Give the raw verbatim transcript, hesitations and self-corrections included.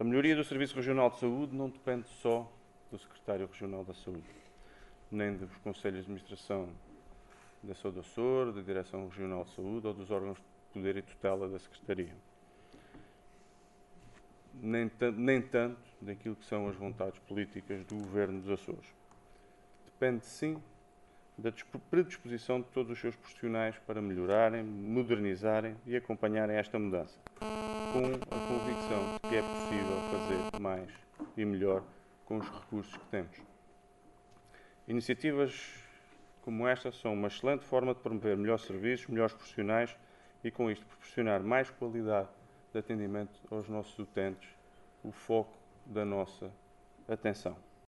A melhoria do Serviço Regional de Saúde não depende só do Secretário Regional da Saúde, nem dos Conselhos de Administração da Saúde do Açores, da Direção Regional de Saúde ou dos órgãos de poder e tutela da Secretaria. Nem, nem tanto daquilo que são as vontades políticas do Governo dos Açores. Depende, sim, da predisposição de todos os seus profissionais para melhorarem, modernizarem e acompanharem esta mudança, com a convicção de que é possível fazer mais e melhor com os recursos que temos. Iniciativas como esta são uma excelente forma de promover melhores serviços, melhores profissionais e, com isto, proporcionar mais qualidade de atendimento aos nossos utentes, o foco da nossa atenção.